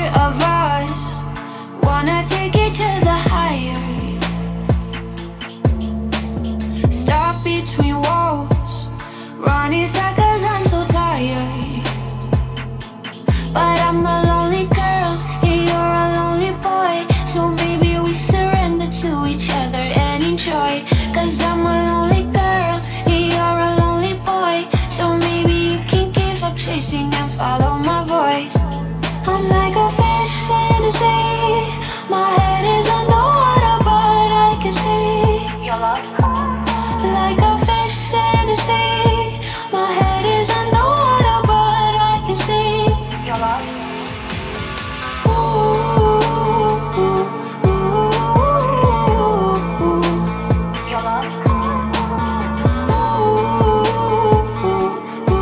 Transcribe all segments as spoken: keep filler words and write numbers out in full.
of us wanna take each other higher. Stuck between walls, running circles, I'm so tired. But I'm a lonely girl, and you're a lonely boy. So maybe we surrender to each other and enjoy. Cause I'm a lonely girl, and you're a lonely boy. So maybe you can give up chasing and follow my voice. I'm like a fish in the sea. My head is underwater, but I can see your love. Like a fish in the sea. My head is underwater, but I can see your love. Ooh, ooh, ooh, ooh. Your love. Ooh, ooh,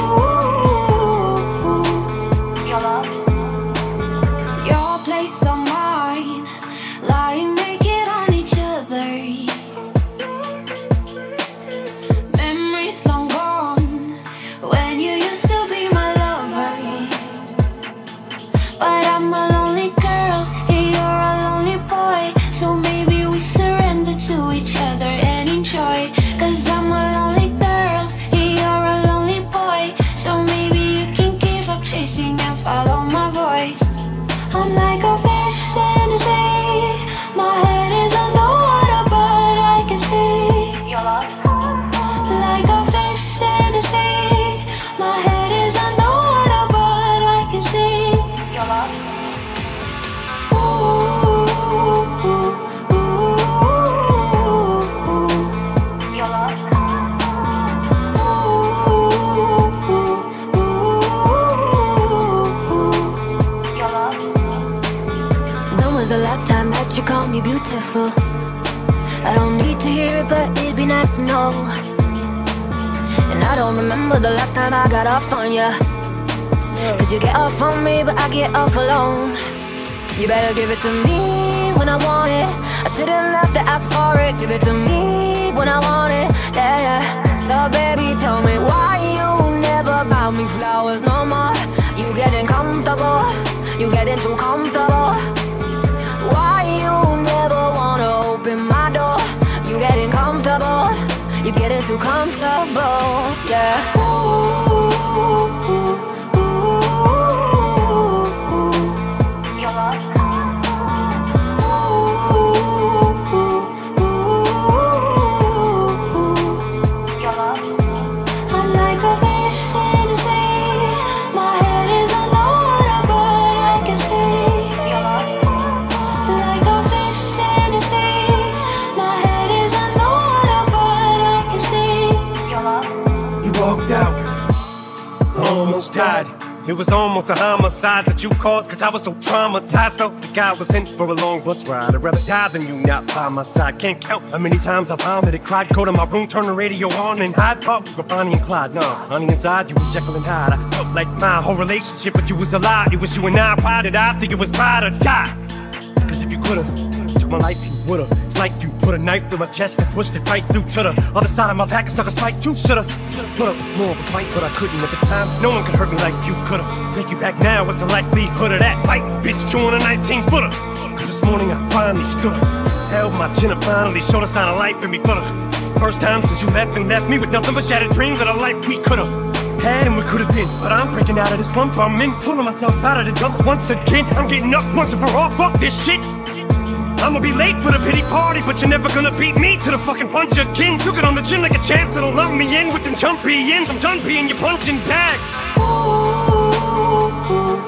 ooh, your love. Your place or mine, lying naked on each other. Memories long gone, when you used to be my lover. But I'm a lonely girl, and you're a lonely boy. So maybe we surrender to each other and enjoy. Cause I'm a lonely girl, and you're a lonely boy. So maybe you can give up chasing and follow my voice. I'm like a fish in the sea. My head is underwater, but I can see your love. Like a fish in the sea. My head is underwater, but I can see your love. Ooh, ooh, ooh, ooh. Your love. Ooh, ooh, ooh, ooh. Your love. When was the last time that you called me beautiful? I don't need to hear it, but it'd be nice to know. And I don't remember the last time I got off on ya. Cause you get off on me, but I get off alone. You better give it to me when I want it. I shouldn't have to ask for it. Give it to me when I want it, yeah, yeah. So baby, tell me why you never buy me flowers no more. You getting comfortable, you getting too comfortable. Why you never wanna open my door? You getting comfortable, you getting too comfortable, yeah. Ooh, ooh, ooh, ooh. Your love. Ooh, ooh, ooh. Your love. I'm like a fish in the sea. My head is underwater, but I can see Your love. like a fish in the sea. My head is underwater, but I can see Your love. You walked out, I almost died. It was almost a homicide that you caused, cause I was so traumatized. Felt like I was in for a long bus ride. I'd rather die than you not by my side. Can't count how many times I vomited, cried, go to my room, turn the radio on and hide. Thought we were Bonnie and Clyde, no, on the inside you were Jekyll and Hyde. I felt like my whole relationship with you was a lie. It was you and I, why did I think it was ride or die? Cause if you could've took my life, you would've. It's like you put a knife through my chest and pushed it right through to the other side of my back and stuck a spike too. Should've put up more of a fight, but I couldn't at the time. No one could hurt me like you could've. Take you back now, what's the likelihood of that? Fight, bitch, chewing a nineteen footer. Cause this morning I finally stood up, held my chin up, finally showed a sign of life in me footer. First time since you left and left me with nothing but shattered dreams of the life we could've had and we could've been. But I'm breaking out of this slump I'm in, pulling myself out of the dumps once again. I'm getting up once and for all, fuck this shit. I'ma be late for the pity party, but you're never gonna beat me to the fucking punch again. Took it on the chin like a chance it'll lump me in with them jumpy ends. I'm done being your punching bag. ooh, ooh, ooh.